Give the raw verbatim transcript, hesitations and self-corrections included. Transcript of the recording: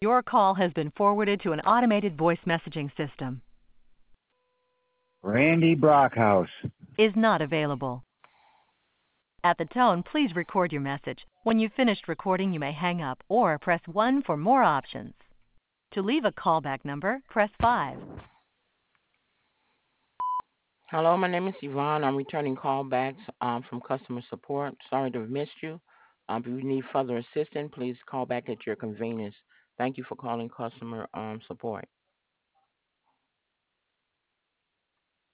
Your call has been forwarded to an automated voice messaging system. Randy Brockhouse. Is not available. At the tone, please record your message. When you've finished recording, you may hang up or press one for more options. To leave a callback number, press five. Hello, my name is Yvonne. I'm returning callbacks um, from customer support. Sorry to have missed you. Um, if you need further assistance, please call back at your convenience. Thank you for calling customer um, support.